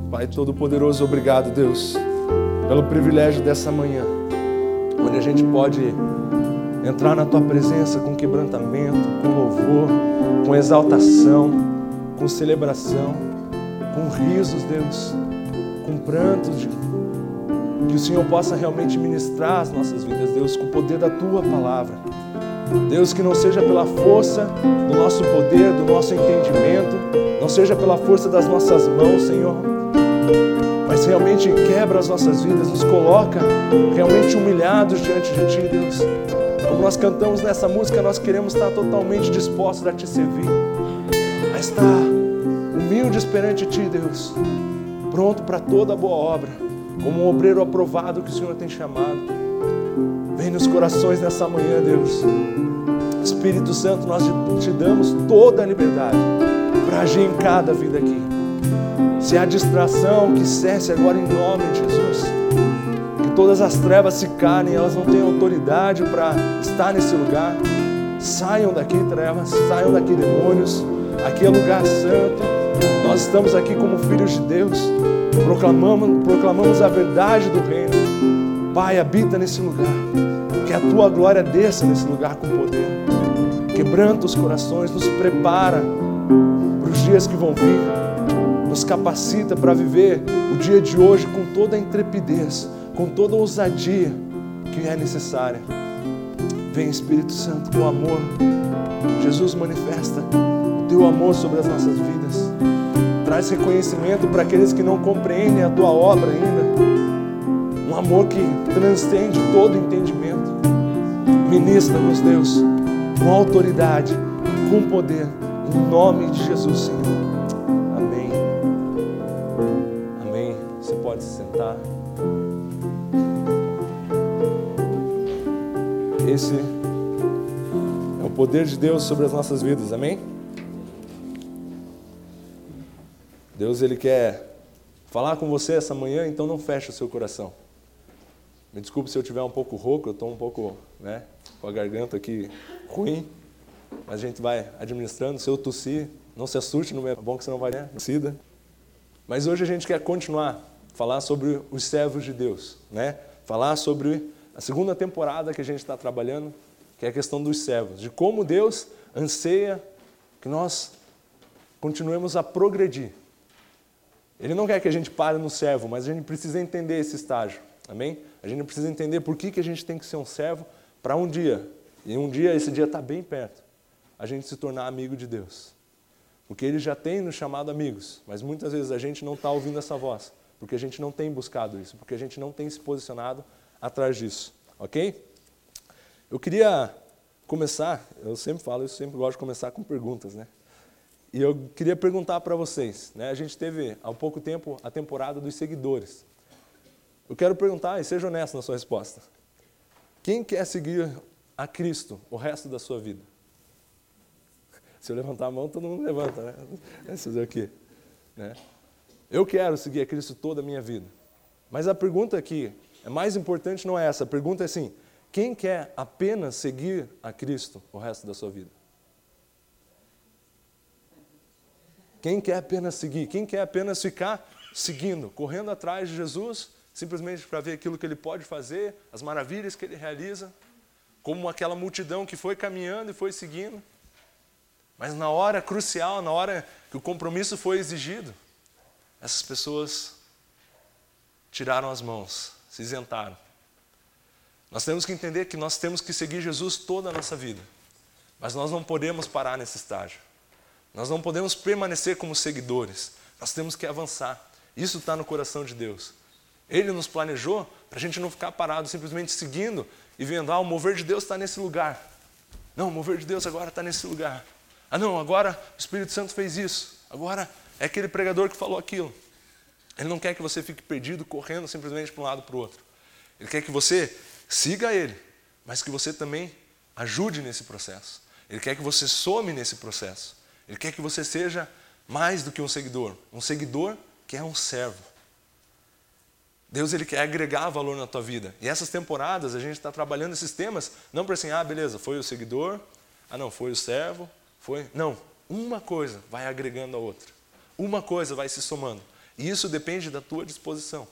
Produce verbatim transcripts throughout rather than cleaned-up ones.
Pai Todo-Poderoso, obrigado, Deus, pelo privilégio dessa manhã, onde a gente pode entrar na Tua presença com quebrantamento, com louvor, com exaltação, com celebração, com risos, Deus, com prantos, de... que o Senhor possa realmente ministrar as nossas vidas, Deus, com o poder da Tua palavra. Deus, que não seja pela força do nosso poder, do nosso entendimento, não seja pela força das nossas mãos, Senhor, mas realmente quebra as nossas vidas, nos coloca realmente humilhados diante de Ti, Deus. Como nós cantamos nessa música, nós queremos estar totalmente dispostos a Te servir, a estar humildes perante Ti, Deus, pronto para toda boa obra, como um obreiro aprovado que o Senhor tem chamado. Vem nos corações nessa manhã, Deus. Espírito Santo, nós Te damos toda a liberdade para agir em cada vida aqui. Se há distração, que cesse agora em nome de Jesus. Que todas as trevas se calem, elas não têm autoridade para estar nesse lugar. Saiam daqui, trevas, saiam daqui, demônios. Aqui é lugar santo. Nós estamos aqui como filhos de Deus. Proclamamos, proclamamos a verdade do reino. Pai, habita nesse lugar. Que a Tua glória desça nesse lugar com poder. Quebranta os corações, nos prepara para os dias que vão vir. Nos capacita para viver o dia de hoje com toda a intrepidez, com toda a ousadia que é necessária. Vem, Espírito Santo, com amor. Jesus, manifesta o Teu amor sobre as nossas vidas. Traz reconhecimento para aqueles que não compreendem a Tua obra ainda. Um amor que transcende todo entendimento. Ministra-nos, Deus, com autoridade e com poder, em nome de Jesus, Senhor. Amém. Amém. Você pode se sentar. Esse é o poder de Deus sobre as nossas vidas, amém? Deus, Ele quer falar com você essa manhã, então não feche o seu coração. Me desculpe se eu estiver um pouco rouco, eu estou um pouco, né, com a garganta aqui ruim, mas a gente vai administrando. Se eu tossir, não se assuste, não é bom que você não vai, né, tossida. Mas hoje a gente quer continuar a falar sobre os servos de Deus, né? Falar sobre a segunda temporada que a gente está trabalhando, que é a questão dos servos, de como Deus anseia que nós continuemos a progredir. Ele não quer que a gente pare no servo, mas a gente precisa entender esse estágio, amém? A gente precisa entender por que, que a gente tem que ser um servo para um dia, e um dia, esse dia está bem perto, a gente se tornar amigo de Deus. Porque Ele já tem nos chamado amigos, mas muitas vezes a gente não está ouvindo essa voz, porque a gente não tem buscado isso, porque a gente não tem se posicionado atrás disso, ok? Eu queria começar, eu sempre falo, eu sempre gosto de começar com perguntas, né? E eu queria perguntar para vocês, né? A gente teve há pouco tempo a temporada dos seguidores. Eu quero perguntar, e seja honesto na sua resposta, quem quer seguir a Cristo o resto da sua vida? Se eu levantar a mão, todo mundo levanta, né? Vai fazer o quê? Né? Eu quero seguir a Cristo toda a minha vida. Mas a pergunta aqui, é mais importante não é essa, a pergunta é assim, quem quer apenas seguir a Cristo o resto da sua vida? Quem quer apenas seguir? Quem quer apenas ficar seguindo, correndo atrás de Jesus, simplesmente para ver aquilo que Ele pode fazer, as maravilhas que Ele realiza, como aquela multidão que foi caminhando e foi seguindo. Mas na hora crucial, na hora que o compromisso foi exigido, essas pessoas tiraram as mãos, se isentaram. Nós temos que entender que nós temos que seguir Jesus toda a nossa vida, mas nós não podemos parar nesse estágio. Nós não podemos permanecer como seguidores, nós temos que avançar. Isso está no coração de Deus. Ele nos planejou para a gente não ficar parado, simplesmente seguindo e vendo, ah, o mover de Deus está nesse lugar. Não, o mover de Deus agora está nesse lugar. Ah não, agora o Espírito Santo fez isso. Agora é aquele pregador que falou aquilo. Ele não quer que você fique perdido, correndo simplesmente para um lado para o outro. Ele quer que você siga Ele, mas que você também ajude nesse processo. Ele quer que você some nesse processo. Ele quer que você seja mais do que um seguidor. Um seguidor que é um servo. Deus, Ele quer agregar valor na tua vida. E essas temporadas a gente está trabalhando esses temas, não para assim, ah, beleza, foi o seguidor, ah não, foi o servo, foi... Não, uma coisa vai agregando a outra. Uma coisa vai se somando. E isso depende da tua disposição.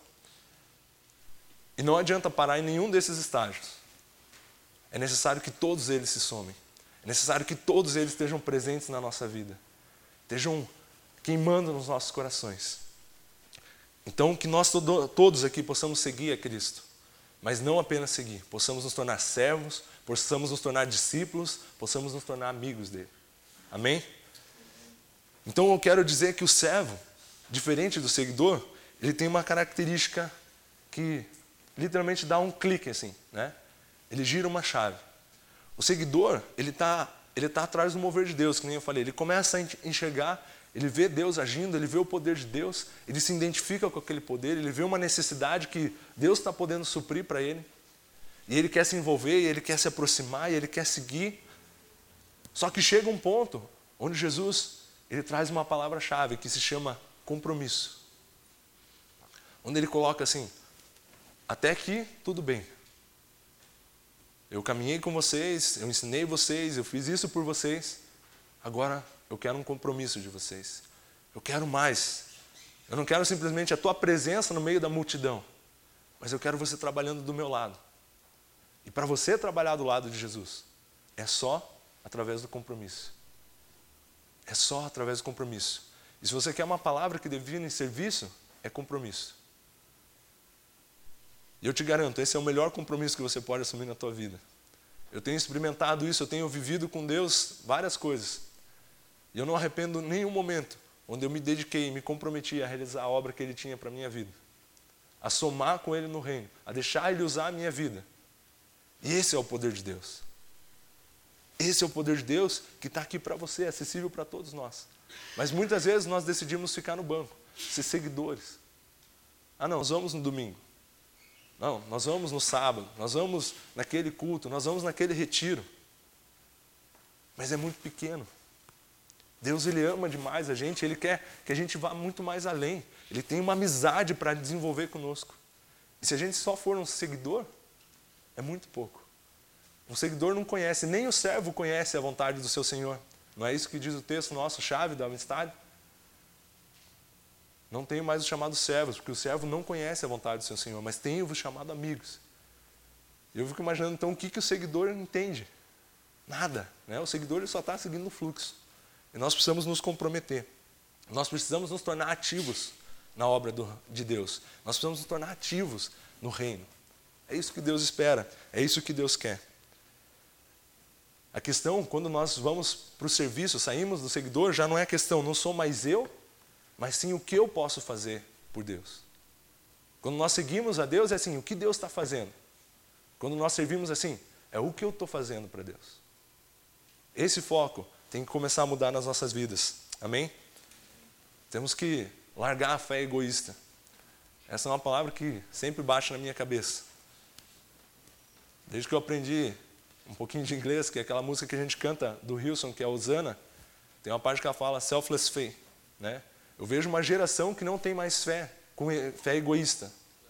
E não adianta parar em nenhum desses estágios. É necessário que todos eles se somem. É necessário que todos eles estejam presentes na nossa vida. Estejam queimando nos nossos corações. Então, que nós todo, todos aqui possamos seguir a Cristo. Mas não apenas seguir. Possamos nos tornar servos, possamos nos tornar discípulos, possamos nos tornar amigos dele. Amém? Então, eu quero dizer que o servo, diferente do seguidor, ele tem uma característica que literalmente dá um clique assim, né? Ele gira uma chave. O seguidor, ele está ele tá atrás do mover de Deus, que nem eu falei. Ele começa a enxergar, ele vê Deus agindo, ele vê o poder de Deus, ele se identifica com aquele poder, ele vê uma necessidade que Deus está podendo suprir para ele. E ele quer se envolver, e ele quer se aproximar, e ele quer seguir. Só que chega um ponto onde Jesus, ele traz uma palavra-chave que se chama compromisso. Onde ele coloca assim, até aqui tudo bem. Eu caminhei com vocês, eu ensinei vocês, eu fiz isso por vocês. Agora eu quero um compromisso de vocês. Eu quero mais. Eu não quero simplesmente a tua presença no meio da multidão, mas eu quero você trabalhando do meu lado. E para você trabalhar do lado de Jesus, é só através do compromisso. É só através do compromisso. E se você quer uma palavra que define serviço, é compromisso. E eu te garanto, esse é o melhor compromisso que você pode assumir na tua vida. Eu tenho experimentado isso, eu tenho vivido com Deus várias coisas. E eu não arrependo em nenhum momento onde eu me dediquei, me comprometi a realizar a obra que Ele tinha para a minha vida. A somar com Ele no reino, a deixar Ele usar a minha vida. E esse é o poder de Deus. Esse é o poder de Deus que está aqui para você, acessível para todos nós. Mas muitas vezes nós decidimos ficar no banco, ser seguidores. Ah não, nós vamos no domingo. Não, nós vamos no sábado, nós vamos naquele culto, nós vamos naquele retiro. Mas é muito pequeno. Deus, Ele ama demais a gente, Ele quer que a gente vá muito mais além. Ele tem uma amizade para desenvolver conosco. E se a gente só for um seguidor, é muito pouco. Um seguidor não conhece, nem o servo conhece a vontade do seu Senhor. Não é isso que diz o texto nosso, chave da amistade? Não tenho mais o chamado servos, porque o servo não conhece a vontade do seu Senhor, mas tenho o chamado amigos. Eu fico imaginando, então, o que, que o seguidor entende? Nada. Né? O seguidor ele só está seguindo o fluxo. E nós precisamos nos comprometer. Nós precisamos nos tornar ativos na obra do, de Deus. Nós precisamos nos tornar ativos no reino. É isso que Deus espera, é isso que Deus quer. A questão, quando nós vamos para o serviço, saímos do seguidor, já não é a questão, não sou mais eu, mas sim o que eu posso fazer por Deus. Quando nós seguimos a Deus, é assim, o que Deus está fazendo. Quando nós servimos assim, é o que eu estou fazendo para Deus. Esse foco tem que começar a mudar nas nossas vidas. Amém? Temos que largar a fé egoísta. Essa é uma palavra que sempre bate na minha cabeça. Desde que eu aprendi um pouquinho de inglês, que é aquela música que a gente canta do Hilson, que é Hosanna, tem uma parte que ela fala selfless faith, né? Eu vejo uma geração que não tem mais fé, com fé egoísta.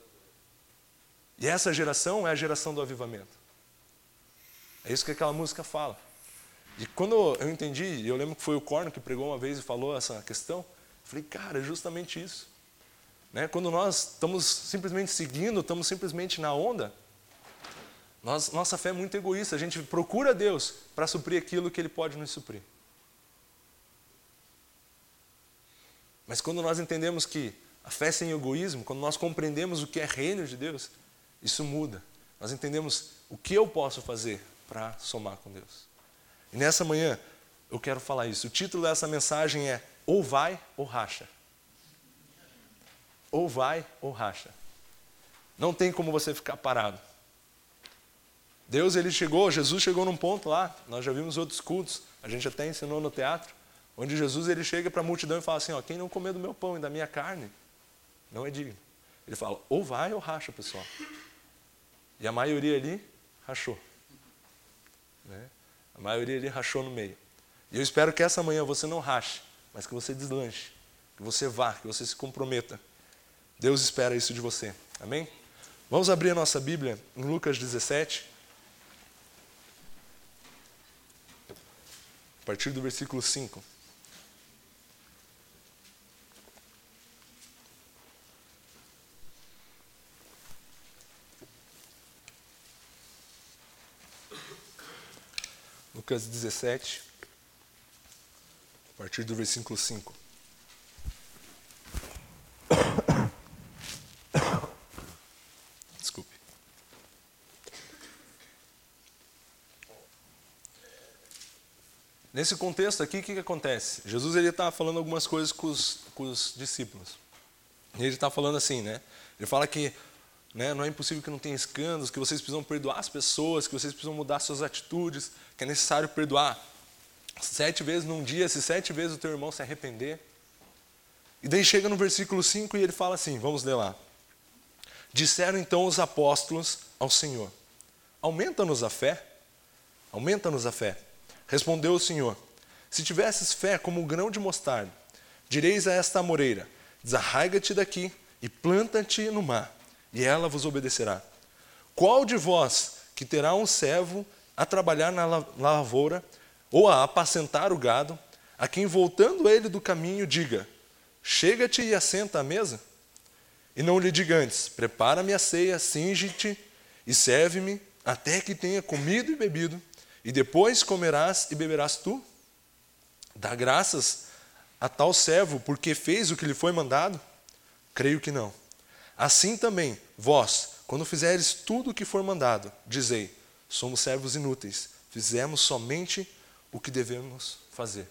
E essa geração é a geração do avivamento. É isso que aquela música fala. E quando eu entendi, eu lembro que foi o Corno que pregou uma vez e falou essa questão, eu falei, cara, é justamente isso. Né? Quando nós estamos simplesmente seguindo, estamos simplesmente na onda, nós, nossa fé é muito egoísta, a gente procura Deus para suprir aquilo que Ele pode nos suprir. Mas quando nós entendemos que a fé sem egoísmo, quando nós compreendemos o que é reino de Deus, isso muda. Nós entendemos o que eu posso fazer para somar com Deus. E nessa manhã eu quero falar isso. O título dessa mensagem é ou vai ou racha. Ou vai ou racha. Não tem como você ficar parado. Deus, ele chegou, Jesus chegou num ponto lá, nós já vimos outros cultos, a gente até ensinou no teatro, onde Jesus ele chega para a multidão e fala assim, ó, quem não comer do meu pão e da minha carne, não é digno. Ele fala, ou vai ou racha, pessoal. E a maioria ali rachou. Né? A maioria ali rachou no meio. E eu espero que essa manhã você não rache, mas que você deslanche, que você vá, que você se comprometa. Deus espera isso de você. Amém? Vamos abrir a nossa Bíblia em Lucas dezessete. A partir do versículo cinco. Lucas dezessete, a partir do versículo cinco. Desculpe. Nesse contexto aqui, o que, que acontece? Jesus está falando algumas coisas com os, com os discípulos. E ele está falando assim, né? Ele fala que, né, não é impossível que não tenha escândalos, que vocês precisam perdoar as pessoas, que vocês precisam mudar suas atitudes, que é necessário perdoar sete vezes num dia, se sete vezes o teu irmão se arrepender. E daí chega no versículo cinco e ele fala assim, vamos ler lá. Disseram então os apóstolos ao Senhor, aumenta-nos a fé, aumenta-nos a fé. Respondeu o Senhor, se tivesses fé como um grão de mostarda, direis a esta amoreira, desarraiga-te daqui e planta-te no mar, e ela vos obedecerá. Qual de vós que terá um servo a trabalhar na lavoura, ou a apacentar o gado, a quem voltando ele do caminho diga, chega-te e assenta à mesa? E não lhe diga antes, prepara-me a ceia, cinge-te e serve-me, até que tenha comido e bebido, e depois comerás e beberás tu? Dá graças a tal servo porque fez o que lhe foi mandado? Creio que não. Assim também, vós, quando fizeres tudo o que for mandado, dizei, somos servos inúteis, fizemos somente o que devemos fazer.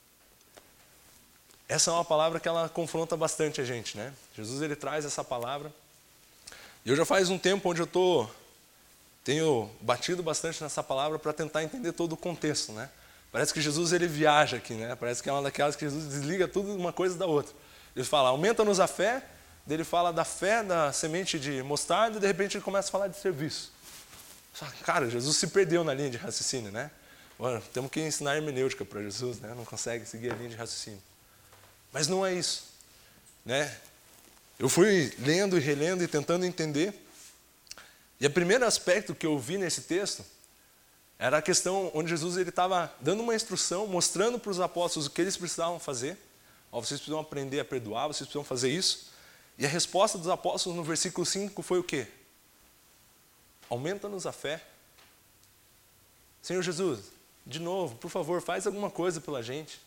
Essa é uma palavra que ela confronta bastante a gente, né? Jesus ele traz essa palavra. E eu já faz um tempo onde eu tô, tenho batido bastante nessa palavra para tentar entender todo o contexto, né? Parece que Jesus ele viaja aqui, né? Parece que é uma daquelas que Jesus desliga tudo uma coisa da outra. Ele fala, aumenta-nos a fé, daí ele fala da fé da semente de mostarda e de repente ele começa a falar de serviço. Cara, Jesus se perdeu na linha de raciocínio, né? Mano, temos que ensinar hermenêutica para Jesus, né? Não consegue seguir a linha de raciocínio. Mas não é isso, né? Eu fui lendo e relendo e tentando entender. E o primeiro aspecto que eu vi nesse texto era a questão onde Jesus ele estava dando uma instrução, mostrando para os apóstolos o que eles precisavam fazer. Ó, vocês precisam aprender a perdoar, vocês precisam fazer isso. E a resposta dos apóstolos no versículo cinco foi o quê? Aumenta-nos a fé. Senhor Jesus, de novo, por favor, faz alguma coisa pela gente.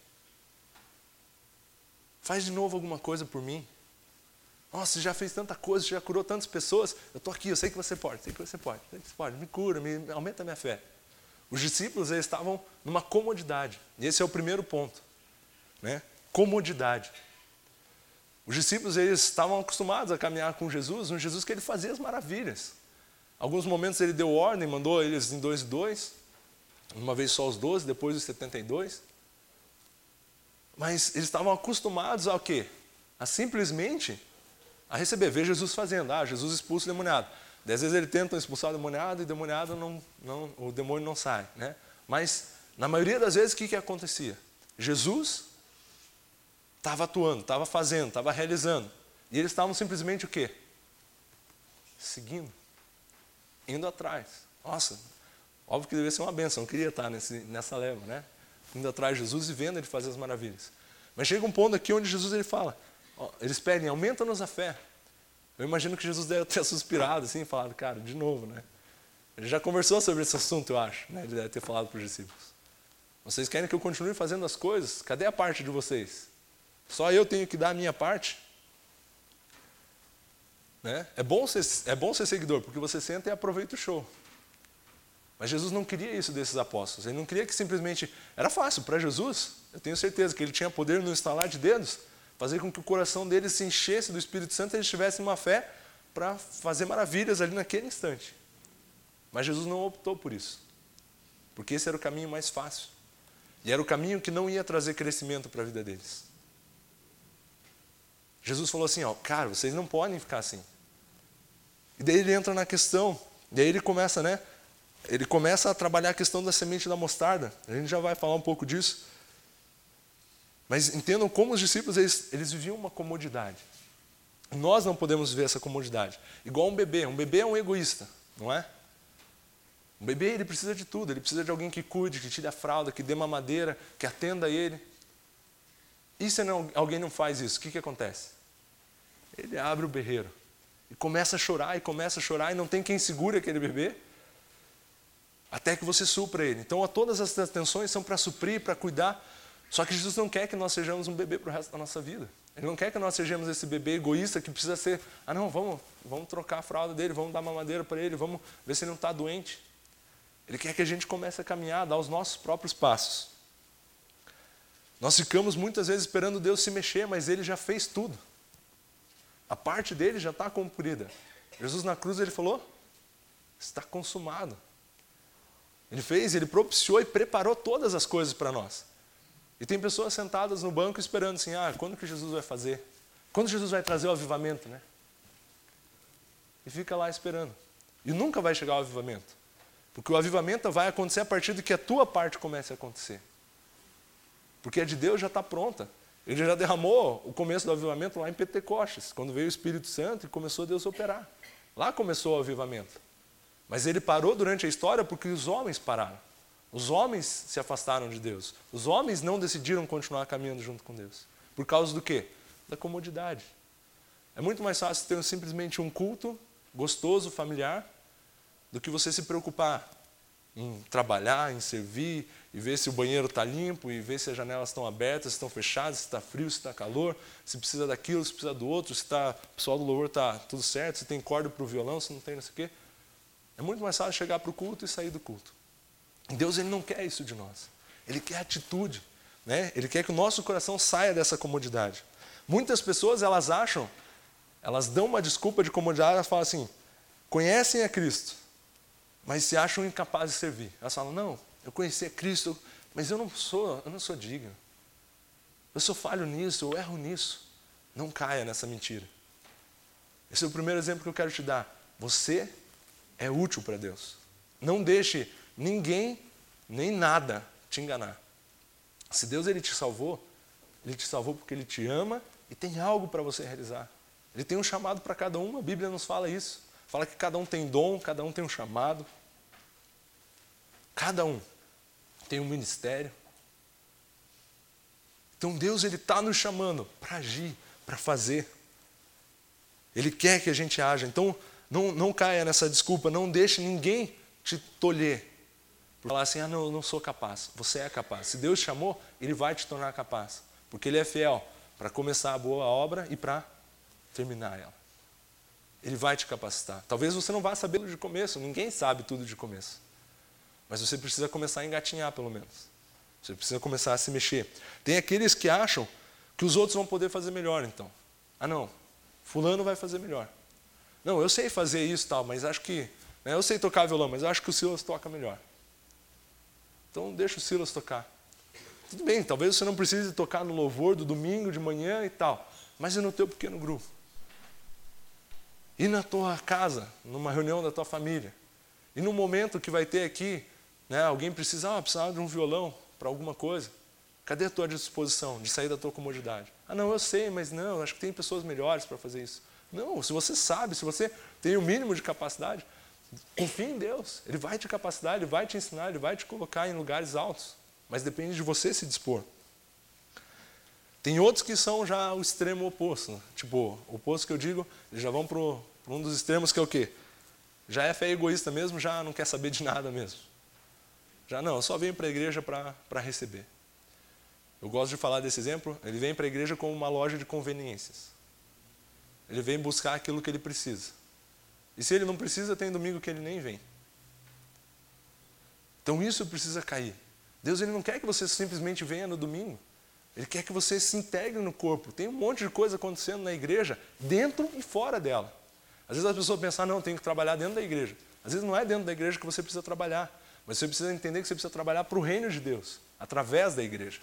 Faz de novo alguma coisa por mim. Nossa, você já fez tanta coisa, você já curou tantas pessoas. Eu estou aqui, eu sei que você pode, sei que você pode, sei que você pode. Me cura, me aumenta a minha fé. Os discípulos eles estavam numa comodidade. E esse é o primeiro ponto, né? Comodidade. Os discípulos eles estavam acostumados a caminhar com Jesus, um Jesus que ele fazia as maravilhas. Alguns momentos ele deu ordem, mandou eles em dois e dois, uma vez só os doze, depois os setenta e dois. Mas eles estavam acostumados ao quê? A simplesmente a receber, ver Jesus fazendo. Ah, Jesus expulsa o demoniado. Dez vezes ele tenta expulsar o demoniado e o demoniado não, não, o demônio não sai, né? Mas na maioria das vezes o que, que acontecia? Jesus estava atuando, estava fazendo, estava realizando. E eles estavam simplesmente o quê? Seguindo. Indo atrás. Nossa, óbvio que deveria ser uma bênção, eu queria estar nesse, nessa leva, né? Indo atrás de Jesus e vendo ele fazer as maravilhas. Mas chega um ponto aqui onde Jesus ele fala, ó, eles pedem, aumenta-nos a fé. Eu imagino que Jesus deve ter suspirado assim e falado, cara, de novo, né? Ele já conversou sobre esse assunto, eu acho, né? Ele deve ter falado para os discípulos. Vocês querem que eu continue fazendo as coisas? Cadê a parte de vocês? Só eu tenho que dar a minha parte? Né? É bom ser, é bom ser seguidor, porque você senta e aproveita o show. Mas Jesus não queria isso desses apóstolos. Ele não queria que simplesmente... Era fácil para Jesus, eu tenho certeza que ele tinha poder no estalar de dedos, fazer com que o coração deles se enchesse do Espírito Santo e eles tivessem uma fé para fazer maravilhas ali naquele instante. Mas Jesus não optou por isso. Porque esse era o caminho mais fácil. E era o caminho que não ia trazer crescimento para a vida deles. Jesus falou assim, ó, cara, vocês não podem ficar assim. E daí ele entra na questão, daí ele começa, né? Ele começa a trabalhar a questão da semente da mostarda. A gente já vai falar um pouco disso. Mas entendam como os discípulos, eles, eles viviam uma comodidade. Nós não podemos viver essa comodidade. Igual um bebê. Um bebê é um egoísta, não é? Um bebê, ele precisa de tudo. Ele precisa de alguém que cuide, que tire a fralda, que dê mamadeira, que atenda ele. E se não, alguém não faz isso, o que, que acontece? Ele abre o berreiro. E começa a chorar, e começa a chorar, e não tem quem segure aquele bebê. até que você supra ele. Então, todas as atenções são para suprir, para cuidar. Só que Jesus não quer que nós sejamos um bebê para o resto da nossa vida. Ele não quer que nós sejamos esse bebê egoísta que precisa ser, ah não, vamos, vamos trocar a fralda dele, vamos dar mamadeira para ele, vamos ver se ele não está doente. Ele quer que a gente comece a caminhar, dar os nossos próprios passos. Nós ficamos muitas vezes esperando Deus se mexer, mas Ele já fez tudo. A parte dele já está cumprida. Jesus na cruz, Ele falou, está consumado. Ele fez, Ele propiciou e preparou todas as coisas para nós. E tem pessoas sentadas no banco esperando assim, ah, quando que Jesus vai fazer? Quando Jesus vai trazer o avivamento, né? E fica lá esperando. E nunca vai chegar o avivamento. Porque o avivamento vai acontecer a partir de que a tua parte comece a acontecer. Porque a de Deus já está pronta. Ele já derramou o começo do avivamento lá em Pentecostes, quando veio o Espírito Santo e começou Deus a operar. Lá começou o avivamento. Mas ele parou durante a história porque os homens pararam. Os homens se afastaram de Deus. Os homens não decidiram continuar caminhando junto com Deus. Por causa do quê? Da comodidade. É muito mais fácil ter simplesmente um culto gostoso, familiar, do que você se preocupar em trabalhar, em servir, e ver se o banheiro está limpo, e ver se as janelas estão abertas, se estão fechadas, se está frio, se está calor, se precisa daquilo, se precisa do outro, se tá, o pessoal do louvor está tudo certo, se tem corda para o violão, se não tem não sei o quê. É muito mais fácil chegar para o culto e sair do culto. Deus, Ele não quer isso de nós. Ele quer atitude. Né? Ele quer que o nosso coração saia dessa comodidade. Muitas pessoas, elas acham, elas dão uma desculpa de comodidade, elas falam assim, conhecem a Cristo, mas se acham incapazes de servir. Elas falam, não, eu conheci a Cristo, mas eu não sou, eu não sou digno. Eu sou falho nisso, eu erro nisso. Não caia nessa mentira. Esse é o primeiro exemplo que eu quero te dar. Você é útil para Deus. Não deixe ninguém, nem nada te enganar. Se Deus ele te salvou, Ele te salvou porque Ele te ama e tem algo para você realizar. Ele tem um chamado para cada um, a Bíblia nos fala isso. Fala que cada um tem dom, cada um tem um chamado. Cada um tem um ministério. Então Deus ele está nos chamando para agir, para fazer. Ele quer que a gente haja. Então não, não caia nessa desculpa, não deixe ninguém te tolher. Por falar assim, ah não, eu não sou capaz. Você é capaz. Se Deus te chamou, Ele vai te tornar capaz. Porque Ele é fiel para começar a boa obra e para terminar ela. Ele vai te capacitar. Talvez você não vá saber tudo de começo, ninguém sabe tudo de começo. Mas você precisa começar a engatinhar, pelo menos. Você precisa começar a se mexer. Tem aqueles que acham que os outros vão poder fazer melhor, então. Ah não, fulano vai fazer melhor. Não, eu sei fazer isso e tal, mas acho que... Né, eu sei tocar violão, mas eu acho que o Silas toca melhor. Então deixa o Silas tocar. Tudo bem, talvez você não precise tocar no louvor do domingo de manhã e tal, mas e no teu pequeno grupo? E na tua casa, numa reunião da tua família? E no momento que vai ter aqui, né, alguém precisa, ah, precisava de um violão para alguma coisa. Cadê a tua disposição de sair da tua comodidade? Ah não, eu sei, mas não, acho que tem pessoas melhores para fazer isso. Não, se você sabe, se você tem o mínimo de capacidade, confia em Deus. Ele vai te capacitar, Ele vai te ensinar, Ele vai te colocar em lugares altos. Mas depende de você se dispor. Tem outros que são já o extremo oposto. Né? Tipo, o oposto que eu digo, eles já vão para um dos extremos que é o quê? Já é fé egoísta mesmo, já não quer saber de nada mesmo. Já não, eu só venho para a igreja para receber. Eu gosto de falar desse exemplo, ele vem para a igreja como uma loja de conveniências. Ele vem buscar aquilo que ele precisa. E se ele não precisa, tem domingo que ele nem vem. Então isso precisa cair. Deus ele não quer que você simplesmente venha no domingo. Ele quer que você se integre no corpo. Tem um monte de coisa acontecendo na igreja, dentro e fora dela. Às vezes as pessoas pensam, ah, não, tem que trabalhar dentro da igreja. Às vezes não é dentro da igreja que você precisa trabalhar. Mas você precisa entender que você precisa trabalhar para o reino de Deus, através da igreja.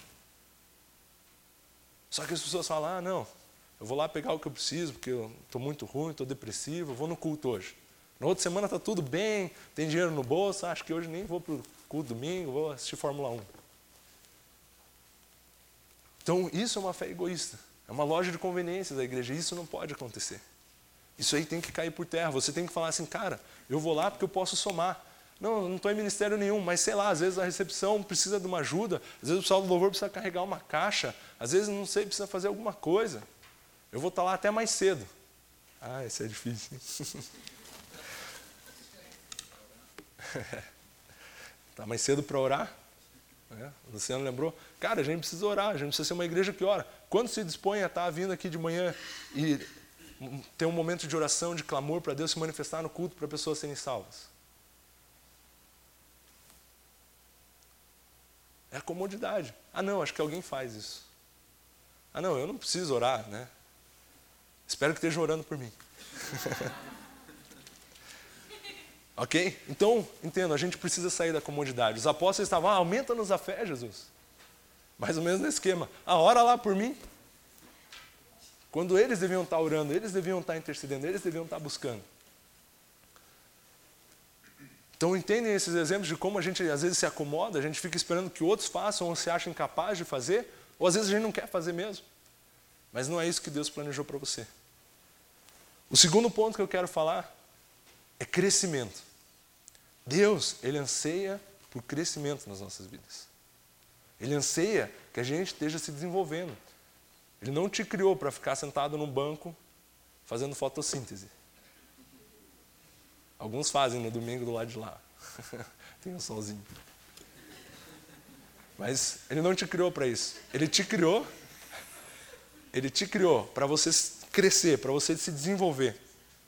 Só que as pessoas falam, ah, não, eu vou lá pegar o que eu preciso, porque eu estou muito ruim, estou depressivo, eu vou no culto hoje. Na outra semana está tudo bem, tem dinheiro no bolso, acho que hoje nem vou para o culto domingo, vou assistir Fórmula um. Então isso é uma fé egoísta, é uma loja de conveniências da igreja, isso não pode acontecer. Isso aí tem que cair por terra, você tem que falar assim, cara, eu vou lá porque eu posso somar. Não, eu não estou em ministério nenhum, mas sei lá, às vezes a recepção precisa de uma ajuda, às vezes o pessoal do louvor precisa carregar uma caixa, às vezes, não sei, precisa fazer alguma coisa. Eu vou estar lá até mais cedo. Ah, isso é difícil. Tá mais cedo para orar? É, o Luciano lembrou. Cara, a gente precisa orar, a gente precisa ser uma igreja que ora. Quando se dispõe a estar vindo aqui de manhã e ter um momento de oração, de clamor para Deus se manifestar no culto para pessoas serem salvas? É a comodidade. Ah, não, acho que alguém faz isso. Ah, não, eu não preciso orar, né? Espero que estejam orando por mim. Ok? Então, entendo, a gente precisa sair da comodidade. Os apóstolos estavam, ah, aumenta-nos a fé, Jesus. Mais ou menos nesse esquema. Ah, ora lá por mim. Quando eles deviam estar orando, eles deviam estar intercedendo, eles deviam estar buscando. Então, entendem esses exemplos de como a gente às vezes se acomoda, a gente fica esperando que outros façam ou se acha incapaz de fazer, ou às vezes a gente não quer fazer mesmo. Mas não é isso que Deus planejou para você. O segundo ponto que eu quero falar é crescimento. Deus, Ele anseia por crescimento nas nossas vidas. Ele anseia que a gente esteja se desenvolvendo. Ele não te criou para ficar sentado num banco fazendo fotossíntese. Alguns fazem no domingo do lado de lá. Tem um solzinho. Mas Ele não te criou para isso. Ele te criou, Ele te criou para você crescer, para você se desenvolver.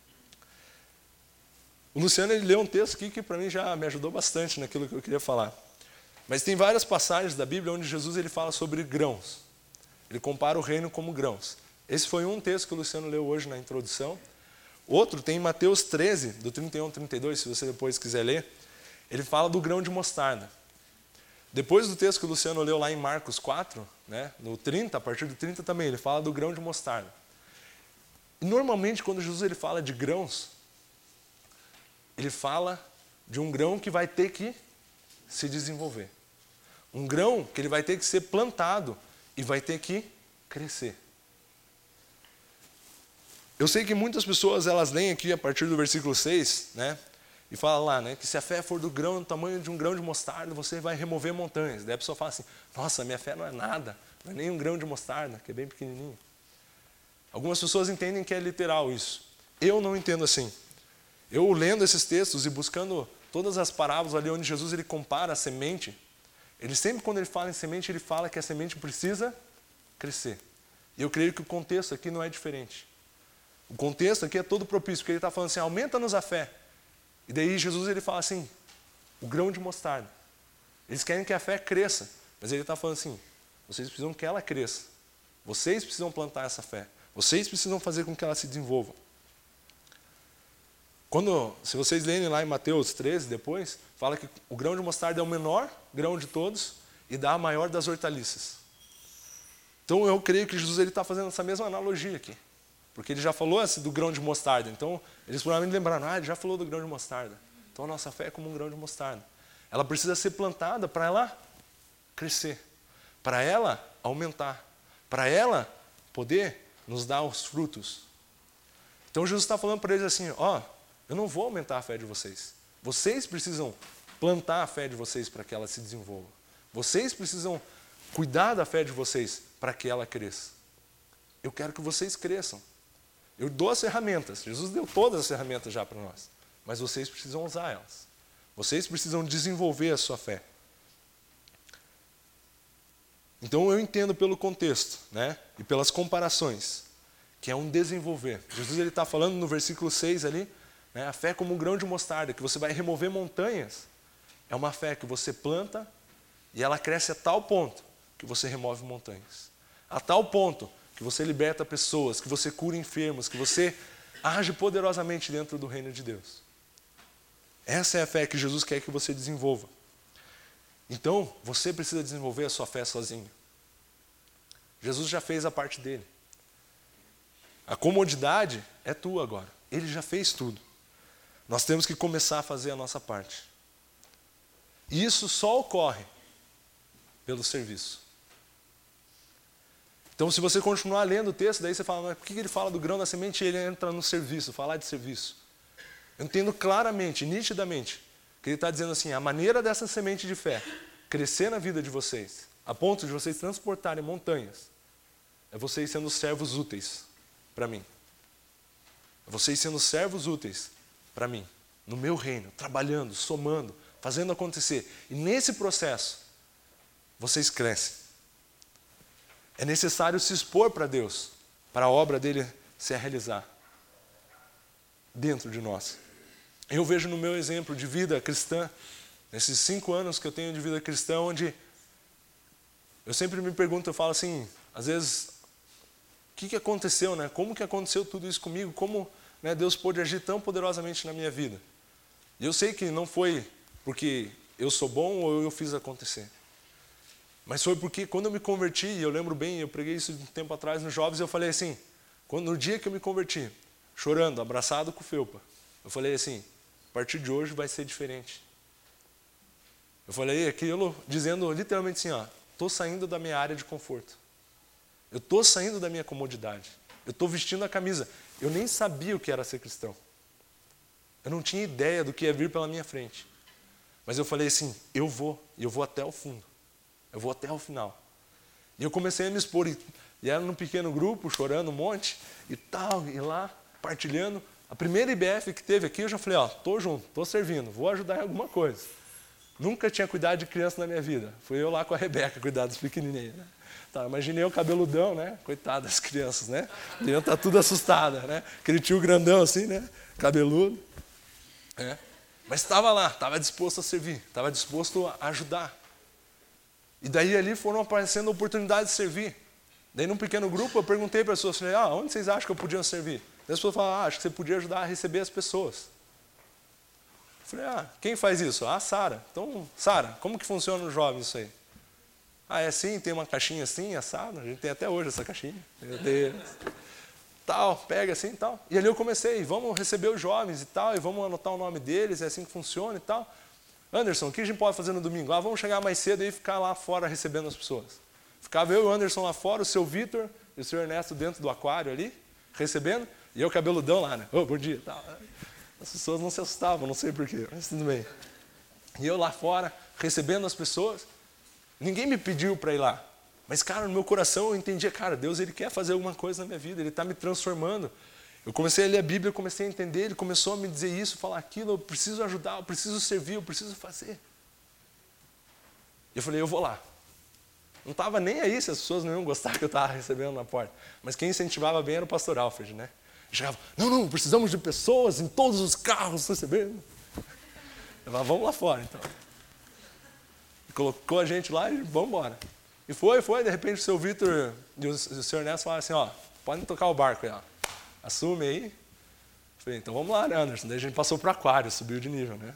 O Luciano ele leu um texto aqui que para mim já me ajudou bastante naquilo que eu queria falar. Mas tem várias passagens da Bíblia onde Jesus ele fala sobre grãos. Ele compara o reino como grãos. Esse foi um texto que o Luciano leu hoje na introdução. Outro tem em Mateus treze, do trinta e um ao trinta e dois, se você depois quiser ler. Ele fala do grão de mostarda. Depois do texto que o Luciano leu lá em Marcos quatro, né, no trinta, a partir do trinta também, ele fala do grão de mostarda. E normalmente quando Jesus ele fala de grãos, ele fala de um grão que vai ter que se desenvolver. Um grão que ele vai ter que ser plantado e vai ter que crescer. Eu sei que muitas pessoas elas leem aqui a partir do versículo seis, né? E fala lá, né, que se a fé for do grão, do tamanho de um grão de mostarda, você vai remover montanhas. Daí a pessoa fala assim, nossa, minha fé não é nada, não é nem um grão de mostarda, que é bem pequenininho. Algumas pessoas entendem que é literal isso. Eu não entendo assim. Eu lendo esses textos e buscando todas as parábolas ali onde Jesus ele compara a semente, ele sempre quando ele fala em semente, ele fala que a semente precisa crescer. E eu creio que o contexto aqui não é diferente. O contexto aqui é todo propício, porque ele está falando assim, aumenta-nos a fé. E daí Jesus ele fala assim, o grão de mostarda. Eles querem que a fé cresça, mas ele está falando assim, vocês precisam que ela cresça. Vocês precisam plantar essa fé. Vocês precisam fazer com que ela se desenvolva. Quando, se vocês lerem lá em Mateus treze depois, fala que o grão de mostarda é o menor grão de todos e dá a maior das hortaliças. Então eu creio que Jesus está fazendo essa mesma analogia aqui. Porque ele já falou assim, do grão de mostarda. Então eles provavelmente lembraram, ah, ele já falou do grão de mostarda. Então a nossa fé é como um grão de mostarda. Ela precisa ser plantada para ela crescer. Para ela aumentar. Para ela poder nos dar os frutos. Então Jesus está falando para eles assim, ó, oh, eu não vou aumentar a fé de vocês. Vocês precisam plantar a fé de vocês para que ela se desenvolva. Vocês precisam cuidar da fé de vocês para que ela cresça. Eu quero que vocês cresçam. Eu dou as ferramentas. Jesus deu todas as ferramentas já para nós. Mas vocês precisam usar elas. Vocês precisam desenvolver a sua fé. Então eu entendo pelo contexto, né, e pelas comparações, que é um desenvolver. Jesus ele está falando no versículo seis ali, né, a fé como um grão de mostarda, que você vai remover montanhas. É uma fé que você planta e ela cresce a tal ponto que você remove montanhas. A tal ponto que você liberta pessoas, que você cura enfermos, que você age poderosamente dentro do reino de Deus. Essa é a fé que Jesus quer que você desenvolva. Então, você precisa desenvolver a sua fé sozinho. Jesus já fez a parte dele. A comodidade é tua agora. Ele já fez tudo. Nós temos que começar a fazer a nossa parte. E isso só ocorre pelo serviço. Então, se você continuar lendo o texto, daí você fala, mas por que ele fala do grão da semente e ele entra no serviço, falar de serviço? Eu entendo claramente, nitidamente, que ele está dizendo assim, a maneira dessa semente de fé crescer na vida de vocês, a ponto de vocês transportarem montanhas, é vocês sendo servos úteis para mim. É vocês sendo servos úteis para mim, no meu reino, trabalhando, somando, fazendo acontecer. E nesse processo, vocês crescem. É necessário se expor para Deus, para a obra dele se realizar dentro de nós. Eu vejo no meu exemplo de vida cristã, nesses cinco anos que eu tenho de vida cristã, onde eu sempre me pergunto, eu falo assim, às vezes, o que, que aconteceu, né? Como que aconteceu tudo isso comigo? Como, né, Deus pôde agir tão poderosamente na minha vida? E eu sei que não foi porque eu sou bom ou eu fiz acontecer. Mas foi porque quando eu me converti, e eu lembro bem, eu preguei isso um tempo atrás nos jovens, eu falei assim, quando, no dia que eu me converti, chorando, abraçado com o Felpa, eu falei assim, a partir de hoje vai ser diferente. Eu falei aquilo dizendo literalmente assim, ó, estou saindo da minha área de conforto. Eu estou saindo da minha comodidade. Eu estou vestindo a camisa. Eu nem sabia o que era ser cristão. Eu não tinha ideia do que ia vir pela minha frente. Mas eu falei assim, eu vou, e eu vou até o fundo. Eu vou até o final. E eu comecei a me expor, e, e era num pequeno grupo, chorando um monte, e tal, e lá, partilhando. A primeira I B F que teve aqui, eu já falei, ó, tô junto, tô servindo, vou ajudar em alguma coisa. Nunca tinha cuidado de criança na minha vida. Fui eu lá com a Rebeca, cuidar dos pequenininhos. Né? Tá, imaginei o cabeludão, né? Coitado das crianças, né? Devia tá tudo assustada, né? Aquele tio grandão assim, né? Cabeludo. É. Mas estava lá, estava disposto a servir, estava disposto a ajudar. E daí ali foram aparecendo oportunidades de servir. Daí num pequeno grupo eu perguntei para as pessoas, falei, ah, onde vocês acham que eu podia servir? Daí as pessoas falaram, ah, acho que você podia ajudar a receber as pessoas. Eu falei, ah, quem faz isso? Ah, a Sara. Então, Sara, como que funciona no jovem isso aí? Ah, é assim, tem uma caixinha assim, assada, a gente tem até hoje essa caixinha. Meu Deus. Tal, pega assim e tal. E ali eu comecei, vamos receber os jovens e tal, e vamos anotar o nome deles, é assim que funciona e tal. Anderson, o que a gente pode fazer no domingo? Ah, vamos chegar mais cedo e ficar lá fora recebendo as pessoas. Ficava eu e o Anderson lá fora, o seu Vitor e o seu Ernesto dentro do aquário ali, recebendo, e eu cabeludão lá, né? Ô, oh, bom dia. Tal. As pessoas não se assustavam, não sei porquê, mas tudo bem. E eu lá fora, recebendo as pessoas, ninguém me pediu para ir lá. Mas, cara, no meu coração eu entendia, cara, Deus ele quer fazer alguma coisa na minha vida, Ele está me transformando. Eu comecei a ler a Bíblia, eu comecei a entender, Ele começou a me dizer isso, falar aquilo, eu preciso ajudar, eu preciso servir, eu preciso fazer. E eu falei, eu vou lá. Não estava nem aí se as pessoas não iam gostar que eu estava recebendo na porta. Mas quem incentivava bem era o pastor Alfred, né? Chegava, não, não, precisamos de pessoas em todos os carros recebendo. Eu falava, vamos lá fora, então. E colocou a gente lá e vamos embora. E foi, foi, de repente o seu Vitor e o senhor Ernesto falaram assim, ó, podem tocar o barco aí, ó. Assume aí. Eu falei, então vamos lá, né, Anderson? Daí a gente passou para o aquário, subiu de nível, né?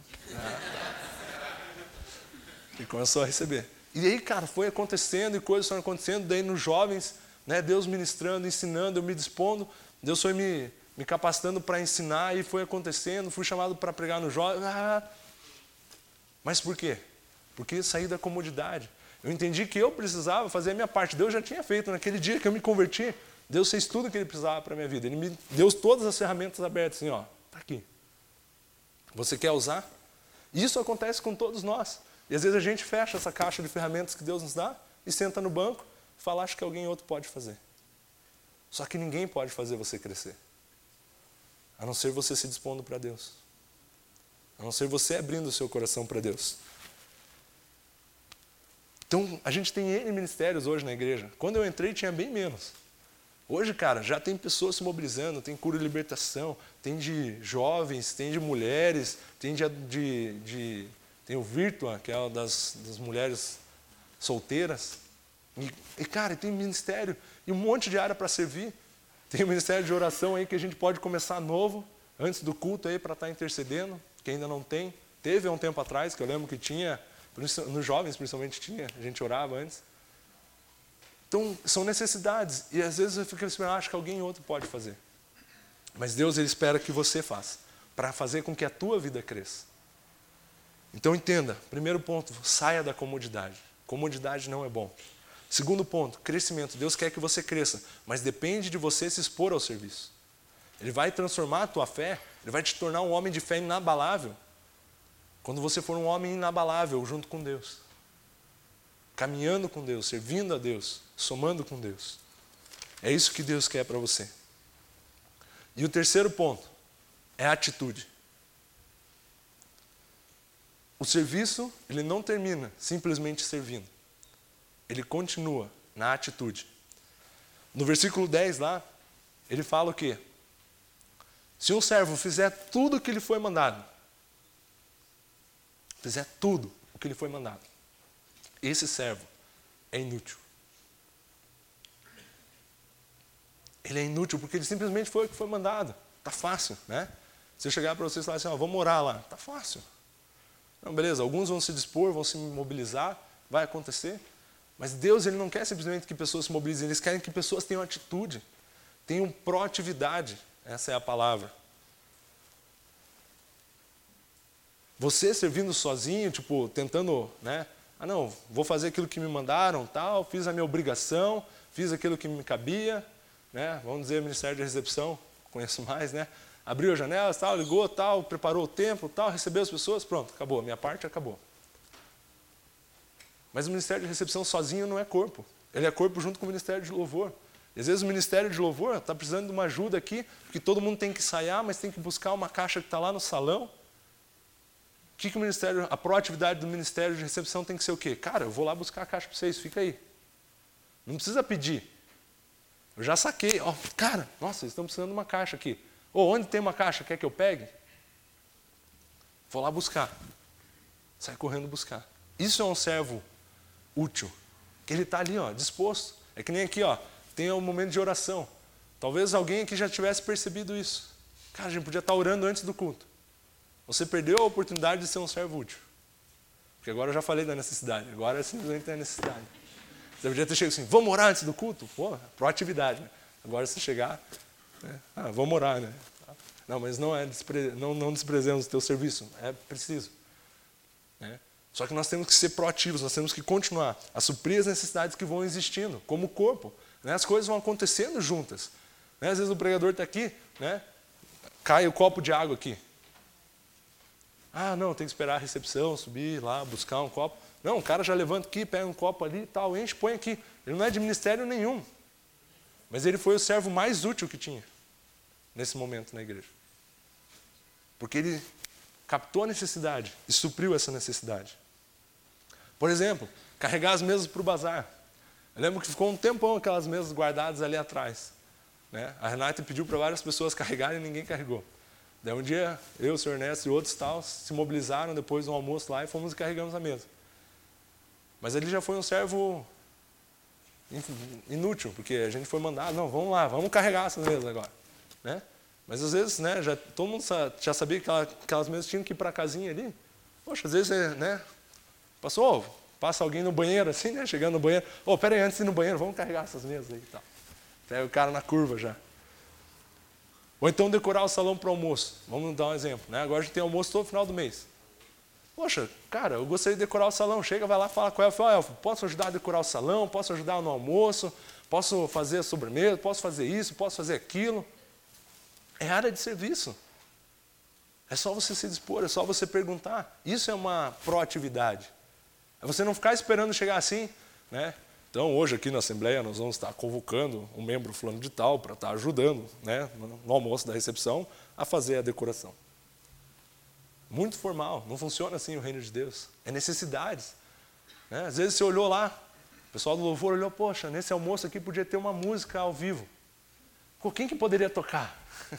E começou a receber. E aí, cara, foi acontecendo e coisas foram acontecendo, daí nos jovens, né, Deus ministrando, ensinando, eu me dispondo, Deus foi me, me capacitando para ensinar e foi acontecendo, fui chamado para pregar no jovem. Ah, mas por quê? Porque saí da comodidade. Eu entendi que eu precisava fazer a minha parte. Deus já tinha feito naquele dia que eu me converti. Deus fez tudo o que Ele precisava para a minha vida. Ele me deu todas as ferramentas abertas, assim, ó, tá aqui. Você quer usar? Isso acontece com todos nós. E às vezes a gente fecha essa caixa de ferramentas que Deus nos dá e senta no banco e fala, acho que alguém outro pode fazer. Só que ninguém pode fazer você crescer. A não ser você se dispondo para Deus. A não ser você abrindo o seu coração para Deus. Então, a gente tem N ministérios hoje na igreja. Quando eu entrei, tinha bem menos. Hoje, cara, já tem pessoas se mobilizando, tem cura e libertação, tem de jovens, tem de mulheres, tem de... de, de tem o Virtua, que é uma das, das mulheres solteiras. E, e, cara, tem ministério e um monte de área para servir. Tem o ministério de oração aí que a gente pode começar novo, antes do culto aí, para estar intercedendo, que ainda não tem. Teve há um tempo atrás, que eu lembro que tinha, nos jovens principalmente tinha, a gente orava antes. Então, são necessidades. E às vezes eu fico esperando, acho que alguém outro pode fazer. Mas Deus, Ele espera que você faça, para fazer com que a tua vida cresça. Então entenda, primeiro ponto, saia da comodidade. Comodidade não é bom. Segundo ponto, crescimento. Deus quer que você cresça, mas depende de você se expor ao serviço. Ele vai transformar a tua fé, Ele vai te tornar um homem de fé inabalável. Quando você for um homem inabalável junto com Deus. Caminhando com Deus, servindo a Deus, somando com Deus. É isso que Deus quer para você. E o terceiro ponto é a atitude. o serviço, ele não termina simplesmente servindo. Ele continua na atitude. No versículo dez lá, ele fala o quê? Se um servo fizer tudo o que lhe foi mandado, fizer tudo o que lhe foi mandado, esse servo é inútil. Ele é inútil porque ele simplesmente foi o que foi mandado. Tá fácil, né? Se eu chegar para vocês e falar assim, ó, vamos orar lá, tá fácil. Não, beleza, alguns vão se dispor, vão se mobilizar, vai acontecer. Mas Deus, ele não quer simplesmente que pessoas se mobilizem, eles querem que pessoas tenham atitude, tenham proatividade. Essa é a palavra. Você servindo sozinho, tipo, tentando, né? Ah, não, vou fazer aquilo que me mandaram, tal, fiz a minha obrigação, fiz aquilo que me cabia, né? Vamos dizer, Ministério de Recepção, conheço mais, né? Abriu as janelas, tal, ligou, tal, preparou o templo, tal, recebeu as pessoas, pronto, acabou, a minha parte acabou. Mas o Ministério de Recepção sozinho não é corpo. Ele é corpo junto com o Ministério de Louvor. E às vezes o Ministério de Louvor está precisando de uma ajuda aqui, porque todo mundo tem que ensaiar, mas tem que buscar uma caixa que está lá no salão. O que, que o Ministério, a proatividade do Ministério de Recepção tem que ser o quê? Cara, eu vou lá buscar a caixa para vocês, fica aí. Não precisa pedir. Eu já saquei. Ó, cara, nossa, vocês estão precisando de uma caixa aqui. Ô, onde tem uma caixa, quer que eu pegue? Vou lá buscar. Sai correndo buscar. Isso é um servo útil, que ele está ali, ó, disposto. É que nem aqui, ó, tem um momento de oração. Talvez alguém aqui já tivesse percebido isso. Cara, a gente podia estar orando antes do culto. Você perdeu a oportunidade de ser um servo útil. Porque agora eu já falei da necessidade, agora simplesmente tem a necessidade. Você podia ter chegado assim, vamos orar antes do culto? Pô, proatividade, né? Agora se chegar, né? Ah, vamos orar, né? Não, mas não, é despre... não, não desprezemos o teu serviço, é preciso. Né? Só que nós temos que ser proativos, nós temos que continuar a suprir as necessidades que vão existindo, como corpo. Né? As coisas vão acontecendo juntas. Né? Às vezes o pregador está aqui, né? Cai o copo de água aqui. Ah, não, tem que esperar a recepção, subir lá, buscar um copo. Não, o cara já levanta aqui, pega um copo ali e tal, enche, põe aqui. Ele não é de ministério nenhum. Mas ele foi o servo mais útil que tinha nesse momento na igreja. Porque ele captou a necessidade e supriu essa necessidade. Por exemplo, carregar as mesas para o bazar. Eu lembro que ficou um tempão aquelas mesas guardadas ali atrás. Né? A Renata pediu para várias pessoas carregarem e ninguém carregou. Daí um dia, eu, o senhor Ernesto e outros tal, se mobilizaram depois do almoço lá e fomos e carregamos a mesa. Mas ele já foi um servo inútil, porque a gente foi mandado, não, vamos lá, vamos carregar essas mesas agora. Né? Mas às vezes, né, já, todo mundo já sabia que aquelas, aquelas mesas tinham que ir para a casinha ali. Poxa, às vezes, né, passou, oh, passa alguém no banheiro assim, né, chegando no banheiro, ô, oh, pera aí, antes de ir no banheiro, vamos carregar essas mesas aí e tal. Pega o cara na curva já. Ou então decorar o salão para o almoço. Vamos dar um exemplo. Né? Agora a gente tem almoço todo final do mês. Poxa, cara, eu gostaria de decorar o salão. Chega, vai lá, fala com o Elfo. Elfo, posso ajudar a decorar o salão? Posso ajudar no almoço? Posso fazer a sobremesa? Posso fazer isso? Posso fazer aquilo? É área de serviço. É só você se dispor, é só você perguntar. Isso é uma proatividade. É você não ficar esperando chegar assim, né? Então, hoje aqui na Assembleia, nós vamos estar convocando um membro fulano de tal para estar ajudando, né, no almoço da recepção a fazer a decoração. Muito formal, não funciona assim o reino de Deus. É necessidades. Né? Às vezes você olhou lá, o pessoal do louvor olhou, poxa, nesse almoço aqui podia ter uma música ao vivo. Pô, quem que poderia tocar?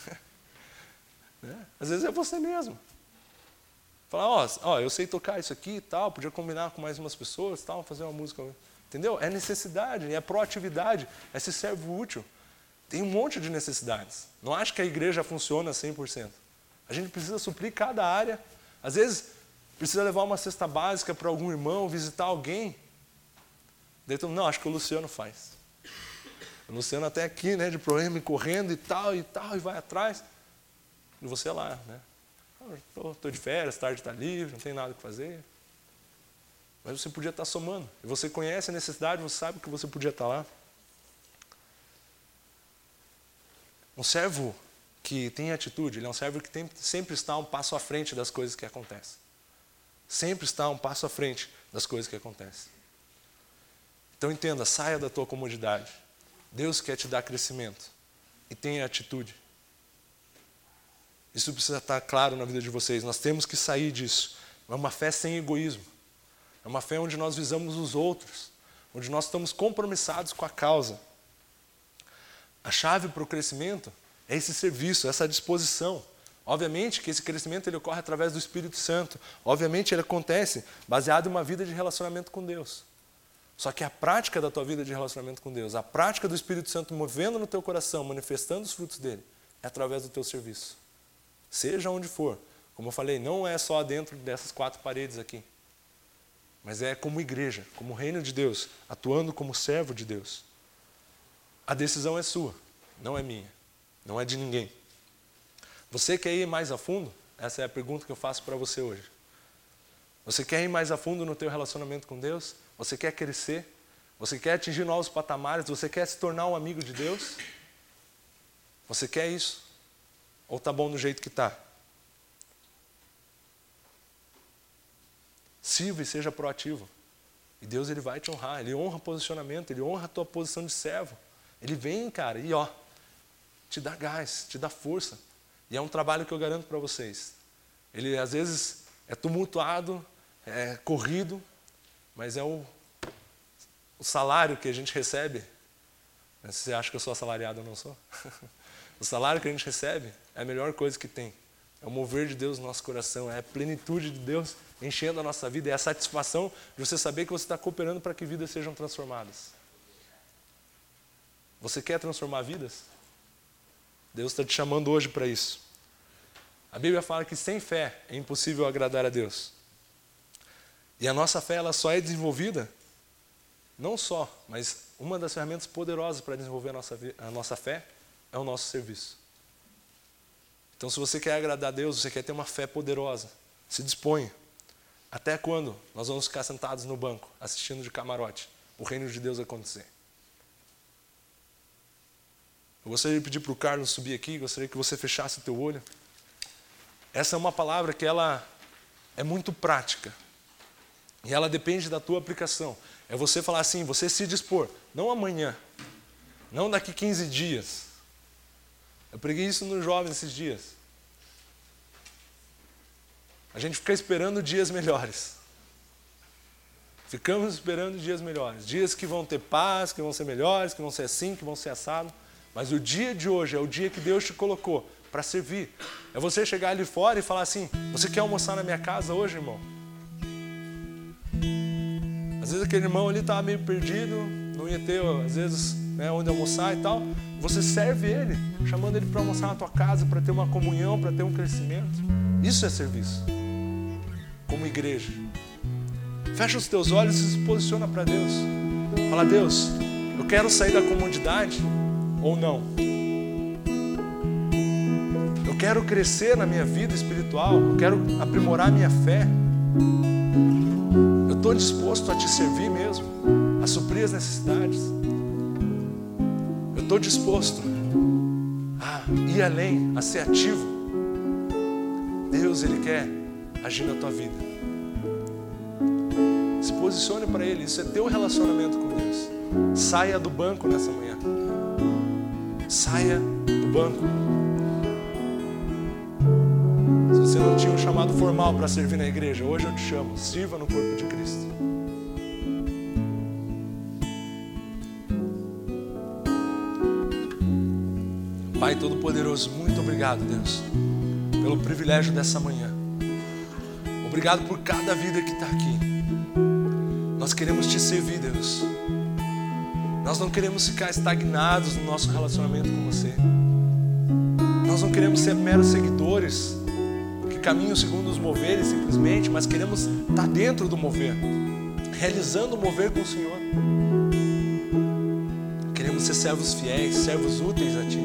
Né? Às vezes é você mesmo. Falar, ó, ó, eu sei tocar isso aqui e tal, podia combinar com mais umas pessoas e tal, fazer uma música. Entendeu? É necessidade, é proatividade, é ser servo útil. Tem um monte de necessidades. Não acho que a igreja funciona cem por cento. A gente precisa suprir cada área. Às vezes, precisa levar uma cesta básica para algum irmão, visitar alguém. Daí todo mundo, não, acho que o Luciano faz. O Luciano até aqui, né, de problema, correndo e tal, e tal, e vai atrás. E você lá, né? Estou de férias, tarde está livre, não tem nada o que fazer. Mas você podia estar somando. E você conhece a necessidade, você sabe que você podia estar lá. Um servo que tem atitude, ele é um servo que tem, sempre está um passo à frente das coisas que acontecem. Sempre está um passo à frente das coisas que acontecem. Então entenda, saia da tua comodidade. Deus quer te dar crescimento. E tenha atitude. Isso precisa estar claro na vida de vocês. Nós temos que sair disso. É uma fé sem egoísmo. É uma fé onde nós visamos os outros, onde nós estamos compromissados com a causa. A chave para o crescimento é esse serviço, essa disposição. Obviamente que esse crescimento ele ocorre através do Espírito Santo. Obviamente ele acontece baseado em uma vida de relacionamento com Deus. Só que a prática da tua vida de relacionamento com Deus, a prática do Espírito Santo movendo no teu coração, manifestando os frutos dele, é através do teu serviço. Seja onde for. Como eu falei, não é só dentro dessas quatro paredes aqui. Mas é como igreja, como reino de Deus, atuando como servo de Deus. A decisão é sua, não é minha, não é de ninguém. Você quer ir mais a fundo? Essa é a pergunta que eu faço para você hoje. Você quer ir mais a fundo no teu relacionamento com Deus? Você quer crescer? Você quer atingir novos patamares? Você quer se tornar um amigo de Deus? Você quer isso? Ou está bom do jeito que está? Sirva e seja proativo. E Deus ele vai te honrar. Ele honra posicionamento, Ele honra a tua posição de servo. Ele vem, cara, e ó, te dá gás, te dá força. E é um trabalho que eu garanto para vocês. Ele às vezes é tumultuado, é corrido, mas é o, o salário que a gente recebe. Você acha que eu sou assalariado ou não sou? O salário que a gente recebe é a melhor coisa que tem. É o mover de Deus no nosso coração, é a plenitude de Deus enchendo a nossa vida, é a satisfação de você saber que você está cooperando para que vidas sejam transformadas. Você quer transformar vidas? Deus está te chamando hoje para isso. A Bíblia fala que sem fé é impossível agradar a Deus. E a nossa fé ela só é desenvolvida, não só, mas uma das ferramentas poderosas para desenvolver a nossa, a nossa fé é o nosso serviço. Então, se você quer agradar a Deus, você quer ter uma fé poderosa, se disponha. Até quando nós vamos ficar sentados no banco, assistindo de camarote, o reino de Deus acontecer? Eu gostaria de pedir para o Carlos subir aqui, gostaria que você fechasse o teu olho. Essa é uma palavra que ela é muito prática. E ela depende da tua aplicação. É você falar assim, você se dispor, não amanhã, não daqui quinze dias. Eu preguei isso nos jovens esses dias. A gente fica esperando dias melhores. Ficamos esperando dias melhores. Dias que vão ter paz, que vão ser melhores, que vão ser assim, que vão ser assado. Mas o dia de hoje é o dia que Deus te colocou para servir. É você chegar ali fora e falar assim, você quer almoçar na minha casa hoje, irmão? Às vezes aquele irmão ali estava meio perdido, não ia ter, às vezes, né, onde almoçar e tal. Você serve ele, chamando ele para almoçar na tua casa, para ter uma comunhão, para ter um crescimento. Isso é serviço. Como igreja. Fecha os teus olhos e se posiciona para Deus. Fala, Deus, eu quero sair da comodidade ou não. Eu quero crescer na minha vida espiritual, eu quero aprimorar minha fé. Eu estou disposto a te servir mesmo, a suprir as necessidades. Eu estou disposto a ir além, a ser ativo. Deus, Ele quer agir na tua vida. Se posicione para Ele, isso é teu relacionamento com Deus. Saia do banco nessa manhã. Saia do banco. Se você não tinha um chamado formal para servir na igreja, hoje eu te chamo, sirva no corpo de Cristo. Pai Todo-Poderoso, muito obrigado, Deus, pelo privilégio dessa manhã. Obrigado por cada vida que está aqui. Nós queremos te servir, Deus. Nós não queremos ficar estagnados no nosso relacionamento com você. Nós não queremos ser meros seguidores que caminham segundo os moveres simplesmente, mas queremos estar dentro do mover, realizando o mover com o Senhor. Queremos ser servos fiéis, servos úteis a Ti.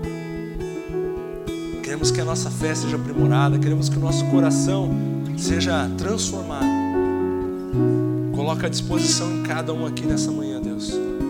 Queremos que a nossa fé seja aprimorada, queremos que o nosso coração seja transformado. Coloca a disposição em cada um aqui nessa manhã, Deus.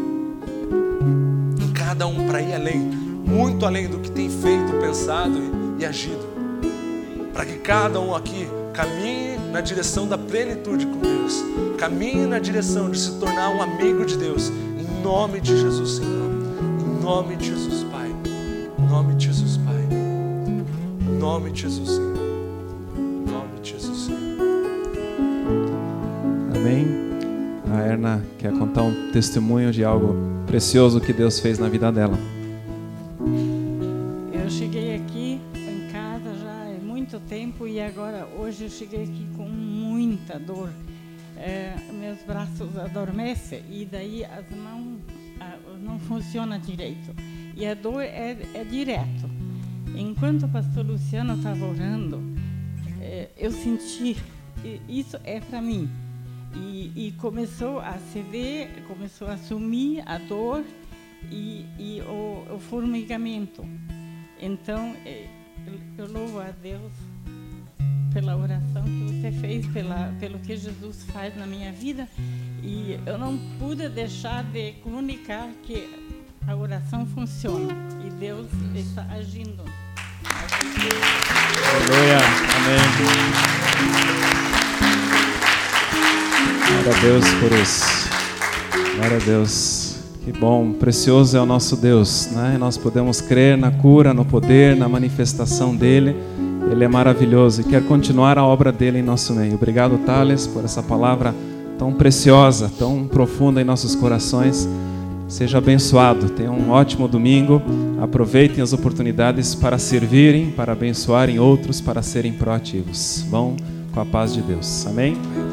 Em cada um para ir além, muito além do que tem feito, pensado e, e agido. Para que cada um aqui caminhe na direção da plenitude com Deus. Caminhe na direção de se tornar um amigo de Deus. Em nome de Jesus, Senhor. Em nome de Jesus, Pai. Em nome de Jesus, Pai. Em nome de Jesus, Senhor. Em nome de Jesus, Senhor. Ana quer contar um testemunho de algo precioso que Deus fez na vida dela. Eu cheguei aqui em casa já há muito tempo e agora hoje eu cheguei aqui com muita dor. É, meus braços adormecem e daí as mãos ah, não funcionam direito. E a dor é, é direto. Enquanto o pastor Luciano estava orando, é, eu senti, isso é para mim. E, e começou a se ver, começou a sumir a dor e, e o, o formigamento. Então, eu louvo a Deus pela oração que você fez, pela, pelo que Jesus faz na minha vida. E eu não pude deixar de comunicar que a oração funciona e Deus está agindo. Aleluia, amém. Glória a Deus por isso. Glória a Deus. Que bom, precioso é o nosso Deus, né? Nós podemos crer na cura, no poder, na manifestação dEle. Ele é maravilhoso e quer continuar a obra dEle em nosso meio. Obrigado, Thales, por essa palavra tão preciosa, tão profunda em nossos corações. Seja abençoado. Tenha um ótimo domingo. Aproveitem as oportunidades para servirem, para abençoarem outros, para serem proativos. Vão com a paz de Deus. Amém?